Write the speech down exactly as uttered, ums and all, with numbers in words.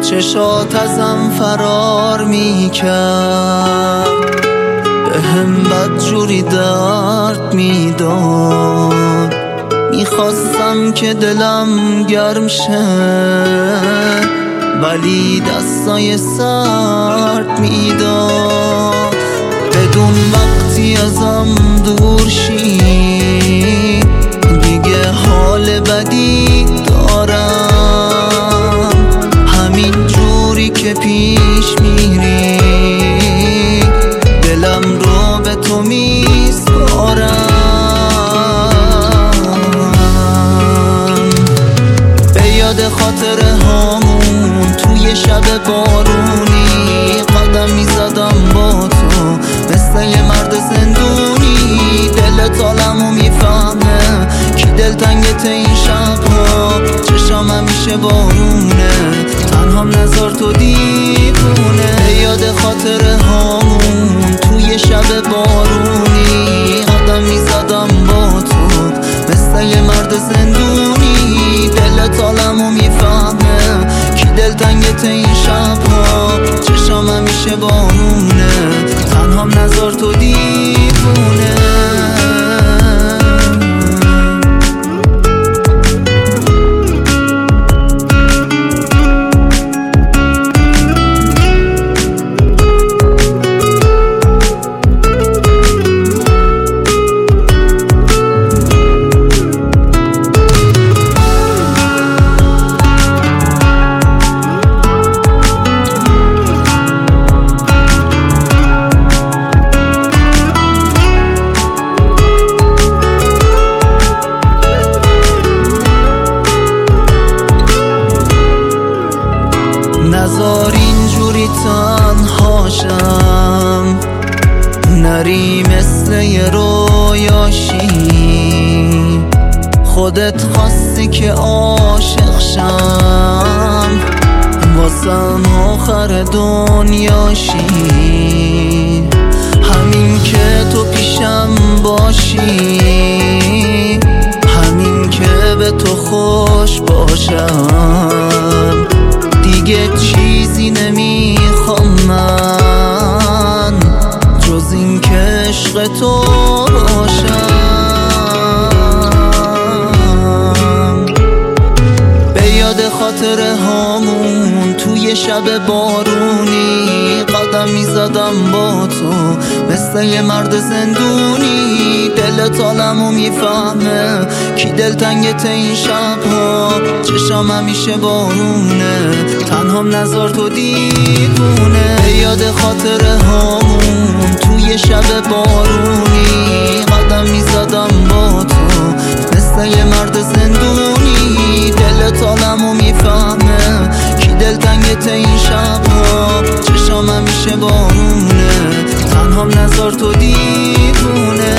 چشات ازم فرار میکرد، به هم بدجوری درد میداد. میخواستم که دلم گرم شه، ولی دستای سرد میداد. بدون وقتی ازم دور شی، دیگه حال بدی دارم. همین جوری که پیش میری، دلم رو به تو میسپارم. به یاد خاطره هامون توی شب بارونی، قدم میزدم با تو مثل یه مرد زندونی. دلت عالمو میفهمه کی دلتنگت این شبها، چشام همیشه بارونه، تنهام نذار تو دیوونه. به یاد خاطره هامون توی شب بارونی، قدم میزدم با تو مثل یه مرد زندونی. دلت عالمو میفهمه کی دلتنگت این شبها، چشام همیشه بارونه، تنهام نذار تو دیوونه. نذار اینجوری تنهاشم، نری مثل یه رویاشی. خودت خواستی که عاشق شم، واسم آخر دنیاشی. همین که تو پیشم باشی، همین که به تو خوش باشم. دیگه چیزی نمیخوام من جز این که عشق تو باشم. به یاد خاطره هامون توی شب بارونی، قدم میزدم با تو مثل یه مرد زندونی. دلت عالمو میفهمه کی دلتنگت این شبها، چشام همیشه بارونه، تنهام نذار تو دیوونه. به یاد خاطره هامون توی شب بارونی، قدم میزدم با تو مثل یه مرد زندونی. دلت عالمو میفهمه کی دلتنگت این شبها، چشام همیشه بارونه، تنهام نذار تو دیوونه.